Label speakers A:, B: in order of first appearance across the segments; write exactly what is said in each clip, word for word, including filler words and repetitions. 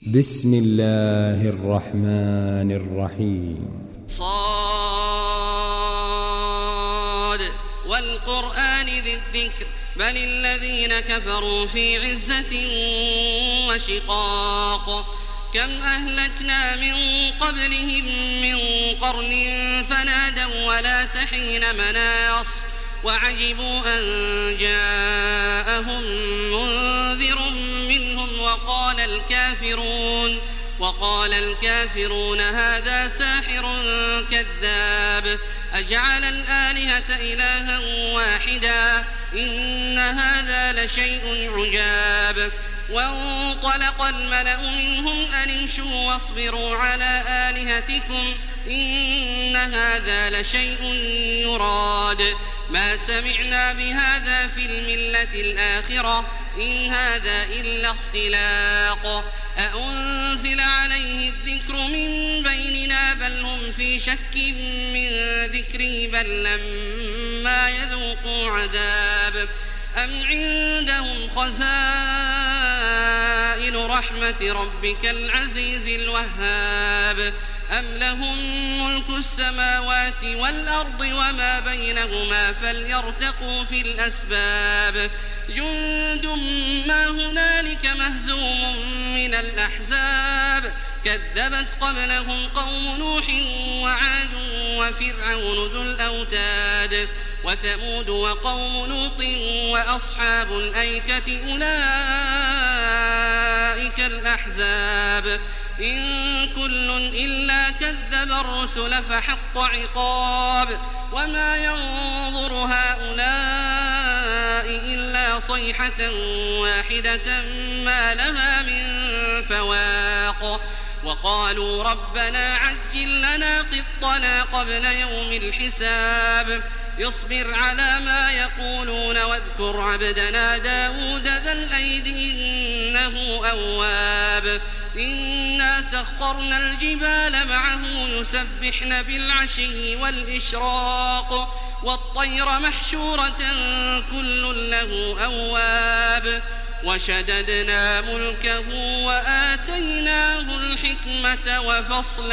A: بسم الله الرحمن الرحيم.
B: صاد والقرآن ذي الذكر بل الذين كفروا في عزة وشقاق كم أهلكنا من قبلهم من قرن فنادوا ولا تحين مناص وعجبوا أن جاءهم منذر منهم وقال الكافرون وقال الكافرون هذا ساحر كذاب أجعل الآلهة إلها واحدا إن هذا لشيء عجاب وانطلق الملأ منهم أن امشوا واصبروا على آلهتكم إن هذا لشيء يراد ما سمعنا بهذا في الملة الآخرة إن هذا إلا اختلاق أأنزل عليه الذكر من بيننا بل هم في شك من ذكري بل لما يذوقوا عذاب أم عندهم خزائن رحمة ربك العزيز الوهاب أم لهم ملك السماوات والأرض وما بينهما فليرتقوا في الأسباب جند ما هنالك مهزوم من الأحزاب كذبت قبلهم قوم نوح وعاد وفرعون ذو الأوتاد وثمود وقوم لوط وأصحاب الأيكة أولئك الأحزاب إن كل إلا كذب الرسل فحق عقاب وما ينظر هؤلاء إلا صيحة واحدة ما لها من فواق وقالوا ربنا عجل لنا قطنا قبل يوم الحساب اصبر على ما يقولون واذكر عبدنا داود ذا الأيد إنه أواب إنا سخرنا الجبال معه يسبحن بالعشي والإشراق والطير محشورة كل له أواب وشددنا ملكه وآتيناه الحكمة وفصل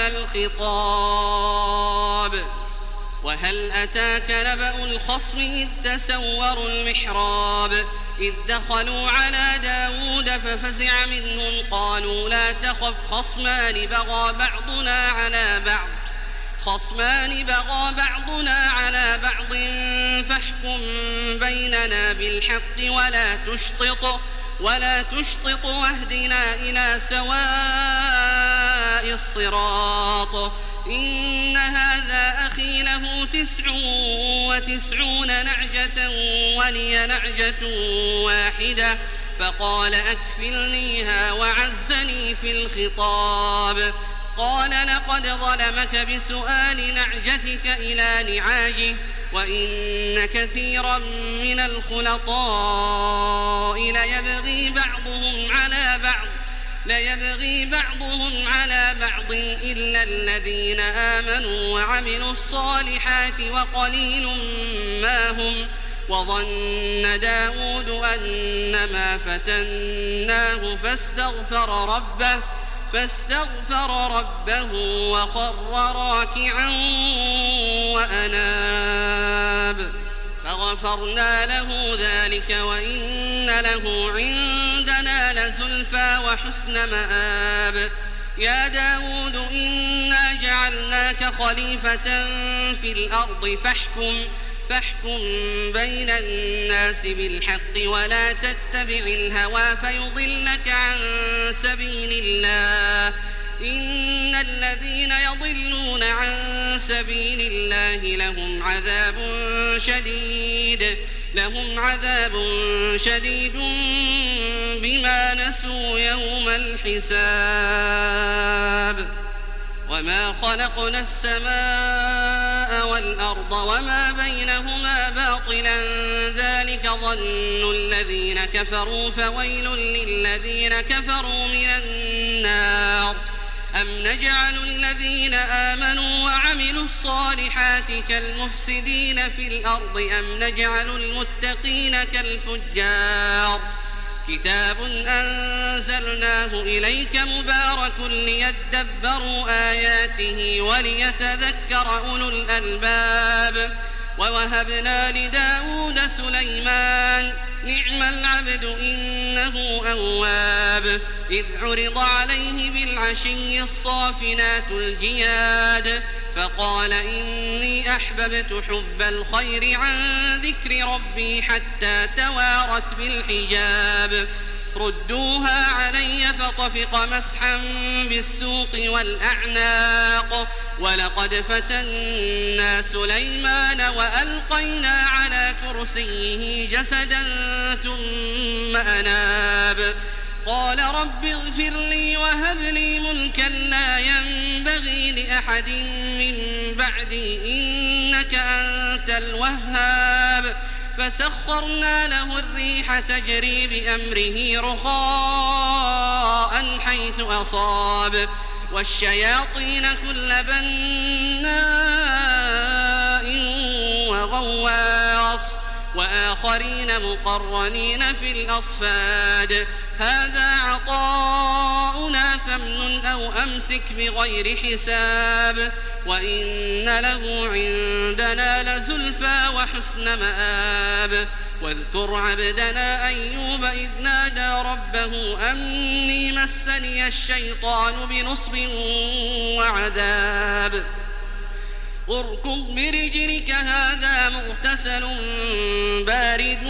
B: الخطاب وهل أتاك نبأ الخصم إذ تسوروا المحراب إذ دخلوا على داود ففزع منهم قالوا لا تخف خصمان بغى بعضنا على بعض خصمان بغى بعضنا على بعض فاحكم بيننا بالحق ولا تشطط ولا تشطط واهدنا إلى سواء الصراط إن هذا أخي له تسع وتسعون نعجة ولي نعجة واحدة فقال أكفلنيها وعزني في الخطاب قال لقد ظلمك بسؤال نعجتك إلى نعاجه وإن كثيرا من الخلطاء ليبغي بعضهم على بعض ليبغي بعضهم على بعض إلا الذين آمنوا وعملوا الصالحات وقليل ما هم وظن داود أنما فتناه فاستغفر ربه فاستغفر ربه وخر راكعا وأناب فغفرنا له ذلك وإن له عندنا لزلفى وحسن مآب يا داود إنا جعلناك خليفة في الأرض فاحكم فاحكم بين الناس بالحق ولا تتبع الهوى فيضلك عن سبيل الله إن الذين يضلون عن سبيل الله لهم عذاب شديد لهم عذاب شديد بما نسوا يوم الحساب وما خلقنا السماء والأرض وما بينهما باطلا ذلك ظن الذين كفروا فويل للذين كفروا من النار أم نجعل الذين آمنوا وعملوا الصالحات كالمفسدين في الأرض أم نجعل المتقين كالفجار كتاب أنزلناه إليك مبارك ليدبروا آياته وليتذكر أولو الألباب ووهبنا لداود سليمان نعم العبد إنه أواب إذ عرض عليه بالعشي الصافنات الجياد فقال إني أحببت حب الخير عن ذكر ربي حتى توارت بالحجاب ردوها علي فطفق مسحا بالسوق والأعناق ولقد فتنا سليمان وألقينا على كرسيه جسدا ثم أناب قال رب اغفر لي وهب لي ملكا لا ينبغي لأحد من بعدي إنك أنت الوهاب فسخرنا له الريح تجري بأمره رخاء حيث أصاب والشياطين كل بناء وغواص وآخرين مقرنين في الأصفاد هذا عطاؤنا فامنن أو أمسك بغير حساب وإن له عندنا لزلفى وحسن مآب واذكر عبدنا أيوب إذ نادى ربه أني مسني الشيطان بنصب وعذاب اركض برجلك هذا مغتسل بارد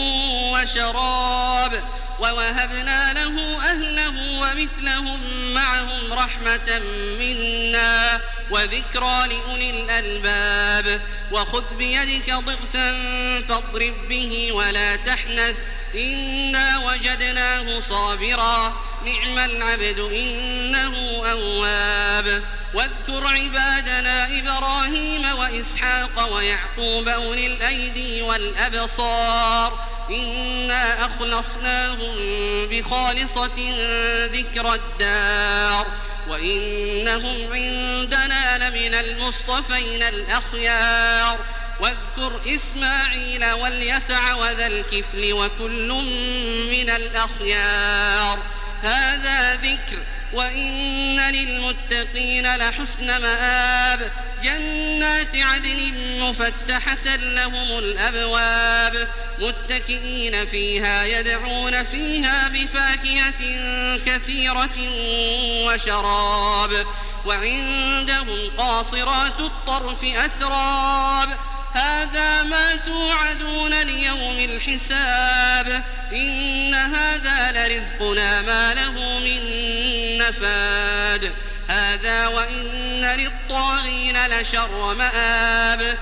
B: وشراب ووهبنا له أهله ومثلهم معهم رحمة منا وذكرى لأولي الألباب وخذ بيدك ضغثا فاضرب به ولا تحنث إنا وجدناه صابرا نعم العبد إنه أواب واذكر عبادنا إبراهيم وإسحاق ويعقوب أولي الأيدي والأبصار إنا أخلصناهم بخالصة ذكر الدار وإنهم عندنا لمن المصطفين الأخيار واذكر إسماعيل واليسع وذا الكفل وكل من الأخيار هذا ذكر وإن للمتقين لحسن مآب جنات عدن مفتحة لهم الأبواب متكئين فيها يدعون فيها بفاكهة كثيرة وشراب وعندهم قاصرات الطرف أتراب هذا ما توعدون ليوم الحساب إن هذا لرزقنا ما له من نفاد هذا وإن للطاغين لشر مآب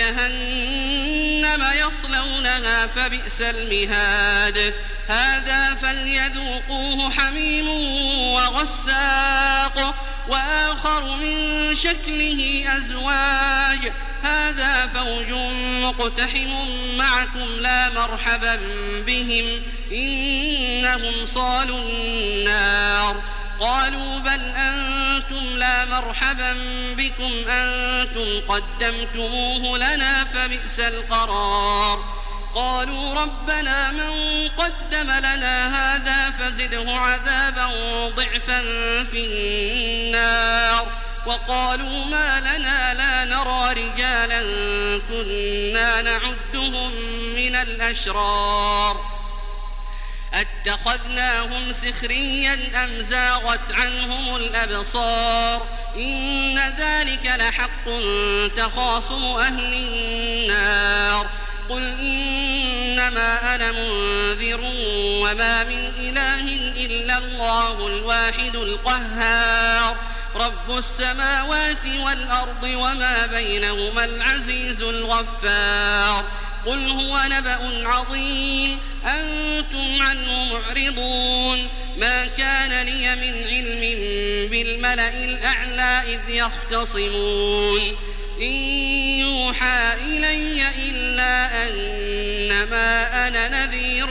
B: جهنم يصلونها فبئس المهاد هذا فليذوقوه حميم وغساق وآخر من شكله أزواج هذا فوج مقتحم معكم لا مرحبا بهم إنهم صالوا النار قالوا بل أنتم لا مرحبا بكم أنتم قدمتموه لنا فبئس القرار قالوا ربنا من قدم لنا هذا فزده عذابا ضعفا في النار وقالوا ما لنا لا نرى رجالا كنا نعدهم من الأشرار أتخذناهم سخريا أم زاغت عنهم الأبصار إن ذلك لحق تخاصم أهل النار قل إنما أنا منذر وما من إله إلا الله الواحد القهار رب السماوات والأرض وما بينهما العزيز الغفار قل هو نبأ عظيم أنتم عنه معرضون ما كان لي من علم بالملأ الأعلى إذ يختصمون إن يوحى إلي إلا أنما أنا نذير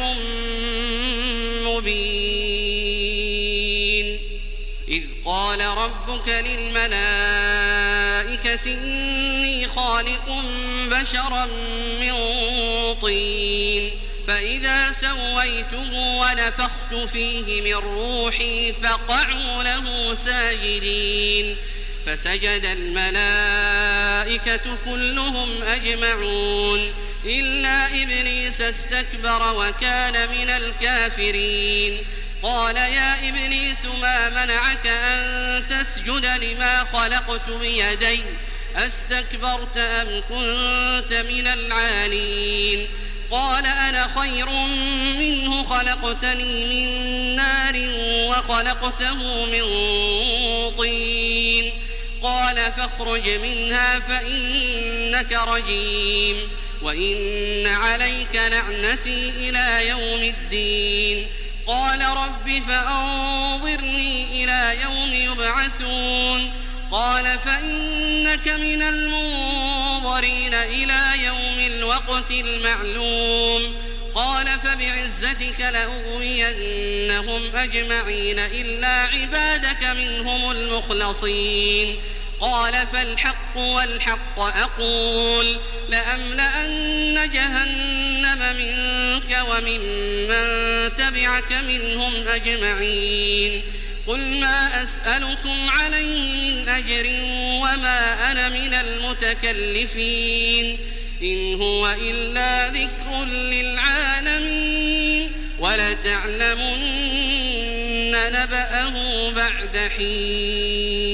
B: مبين إذ قال ربك للملائكة إني خالق بشرا من طين فإذا سويته ونفخت فيه من روحي فقعوا له ساجدين فسجد الملائكة كلهم أجمعون إلا إبليس استكبر وكان من الكافرين قال يا إبليس ما منعك أن تسجد لما خلقت بيدي أستكبرت أم كنت من العالين قال أنا خير منه خلقتني من نار وخلقته من طين قال فاخرج منها فإنك رجيم وإن عليك لعنتي إلى يوم الدين قال رب فأنظرني إلى يوم يبعثون قال فإنك من المنظرين إلى يوم الوقت المعلوم قال فبعزتك لأغوينهم أجمعين إلا عبادك منهم المخلصين قال فالحق والحق أقول لأملأن جهنم منك وممن تبعك منهم أجمعين قل ما أسألكم عليه من أجر وما أنا من المتكلفين إن هو إلا ذكر للعالمين ولتعلمن نبأه بعد حين.